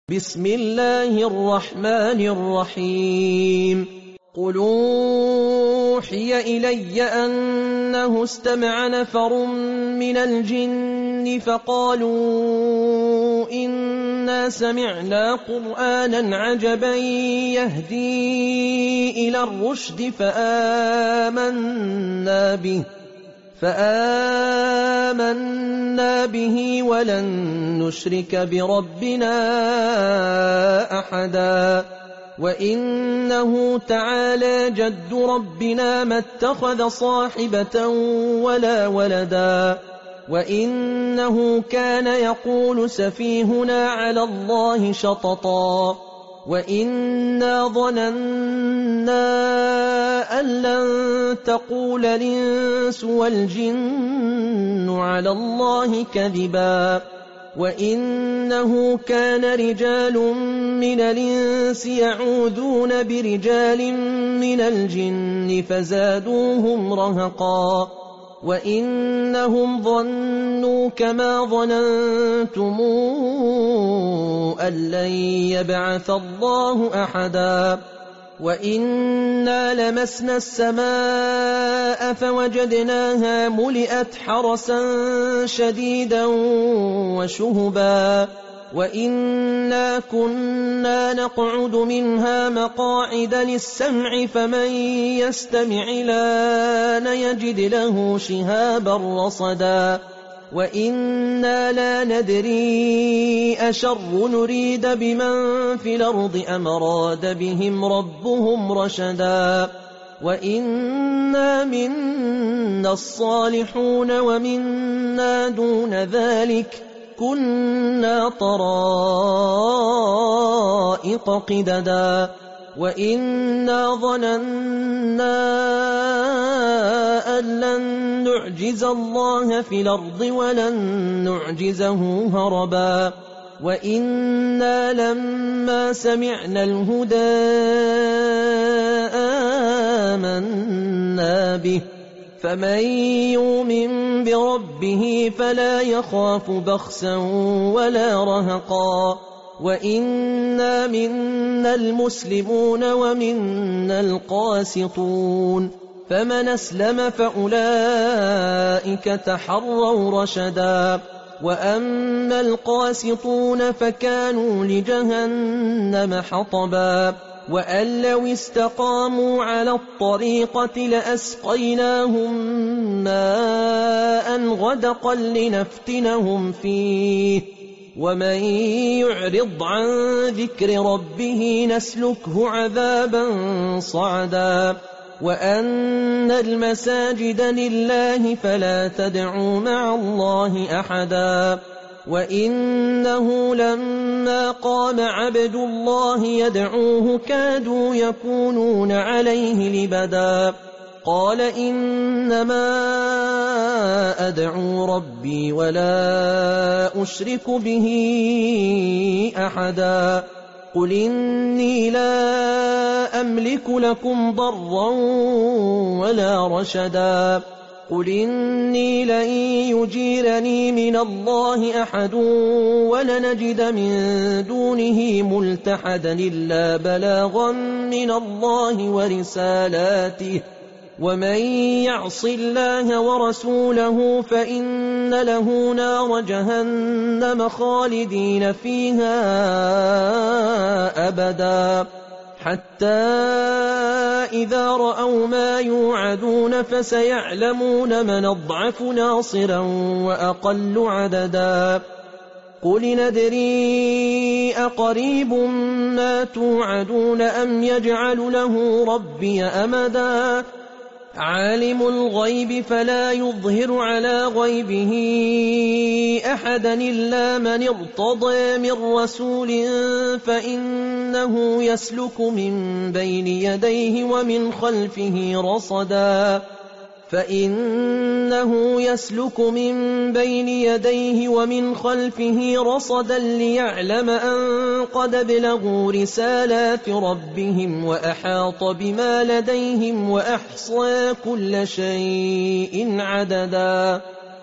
بسم الله الرحمن الرحيم قل أوحي إلي أنه استمع نفر من الجن فقالوا إنا سمعنا قرآنا عجبا يهدي إلى الرشد فآمنا به ولن نشرك بربنا أحدا وإنه تعالى جد ربنا ما اتخذ صاحبة ولا ولدا وإنه كان يقول سفيهنا على الله شططا وإنا ظننا أن لن تقول الإنس والجن على الله كذبا وإنه كان رجال من الإنس يعوذون برجال من الجن فزادوهم رهقا وإنهم ظنوا كما ظننتم أن لن يبعث الله أحدا وإنا لمسنا السماء فوجدناها ملئت حرسا شديدا وشهبا وإنا كنا نقعد منها مقاعد للسمع فمن يستمع الآن يجد له شهابا رصدا وإنا لا ندري أشر نريد بمن في الأرض أم أراد بهم ربهم رشدا وإنا منا الصالحون ومنا دون ذلك كنا طرائق قددا وإنا ظننا أن لن نعجز الله في الأرض ولن نعجزه هربا وإنا لما سمعنا الهدى آمنا به فمن يؤمن بربه فلا يخاف بخسا ولا رهقا وإنا منا المسلمون ومنا القاسطون فمن أسلم فأولئك تحروا رشدا وأما القاسطون فكانوا لجهنم حطبا وأن لو استقاموا على الطريقة لأسقيناهم ماء غدقا لنفتنهم فيه ومن يعرض عن ذكر ربه نسلكه عذابا صعدا وأن المساجد لله فلا تدعوا مع الله أحدا وإنه لما قام عبد الله يدعوه كادوا يكونون عليه لبدا قال إنما أدعو ربي ولا أشرك به أحدا قل إني لا أملك لكم ضرا ولا رشدا قل إني لن يجيرني من الله أحد ولنجد من دونه ملتحدا إلا بلاغا من الله ورسالاته ومن يعص الله ورسوله فإن له نار جهنم خالدين فيها أبدا حتى إذا رأوا ما يوعدون فسيعلمون من أضعف ناصرا وأقل عددا قل ندري أقريب ما توعدون أم يجعل له ربي أمدا عالم الغيب فلا يظهر على غيبه أحدا إلا من ارتضى من رسول فإنه يسلك من بين يديه ومن خلفه رصدا ليعلم أن قد بلغوا رسالات ربهم وأحاط بما لديهم وأحصى كل شيء عددا